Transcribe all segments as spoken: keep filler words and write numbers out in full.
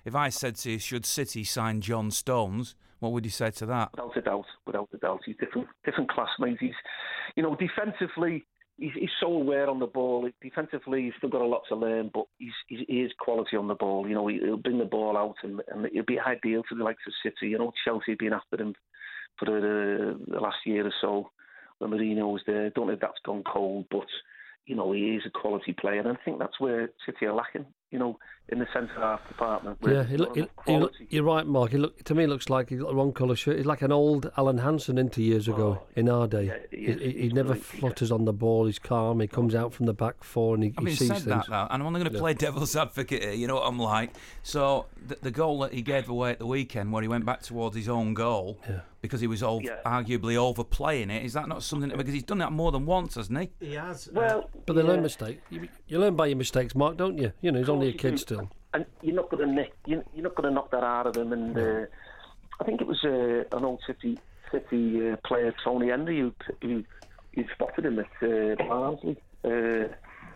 if I said to you, should City sign John Stones, what would you say to that? Without a doubt, without a doubt. He's different, different classmates. He's, you know, defensively, he's, he's so aware on the ball. Defensively, he's still got a lot to learn, but he's, he's, he is quality on the ball. You know, he, he'll bring the ball out, and, and it'll be ideal for the likes of City. You know, Chelsea have been after him for the, the last year or so when Mourinho was there. Don't know if that's gone cold, but, you know, he is a quality player, and I think that's where City are lacking, you know, in the centre half department. Yeah, he look, he, he look, you're right, Mark. He look, to me, he looks like he's got the wrong colour shirt. He's like an old Alan Hansen into years ago oh, in our day. Yeah, he, he, he, he never flutters yeah. on the ball. He's calm. He comes out from the back four and he, I mean, he sees said things. That, that, and I'm only going to play yeah. devil's advocate here. You know what I'm like. So the, the goal that he gave away at the weekend, where he went back towards his own goal yeah. because he was over, yeah. arguably overplaying it, is that not something? That, because he's done that more than once, hasn't he? He has. Well, but they yeah. learn mistakes. You, you learn by your mistakes, Mark, don't you? You know, he's only a kid still. And you're not going to nick, you're not going to knock that out of him. And uh, I think it was uh, an old City City uh, player, Tony Henry, who who, who spotted him at uh, Barnsley. Uh,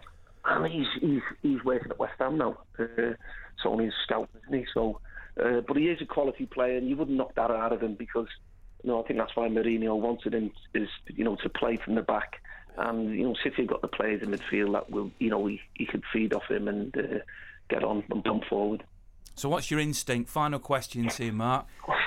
and he's he's he's working at West Ham now. Uh, Tony's scout, isn't he? So, uh, but he is a quality player, and you wouldn't knock that out of him because, you know, I think that's why Mourinho wanted him, is, you know, to play from the back. And, you know, City have got the players in midfield that will, you know, he, he could feed off him and uh, get on and bump forward. So what's your instinct? Final question to you, Mark.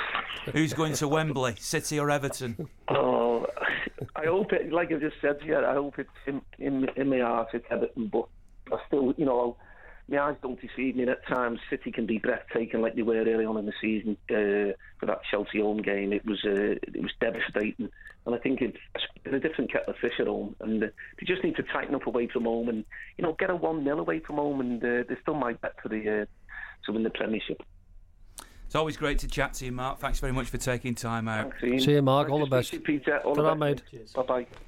Who's going to Wembley, City or Everton? Oh, I hope it, like I just said, yeah, I hope it's in, in, in my heart it's Everton, but I still, you know, my eyes don't deceive me. At times, City can be breathtaking like they were early on in the season. Uh, for that Chelsea home game, it was uh, it was devastating, and I think it's a different kettle of fish at home. And uh, they just need to tighten up away from home, and you know, get a one nil away from home, and uh, they still might bet for the uh, to win the Premiership. It's always great to chat to you, Mark. Thanks very much for taking time out. Thanks, See you, Mark. All the best. You, Peter. All the best. Mate. Bye bye.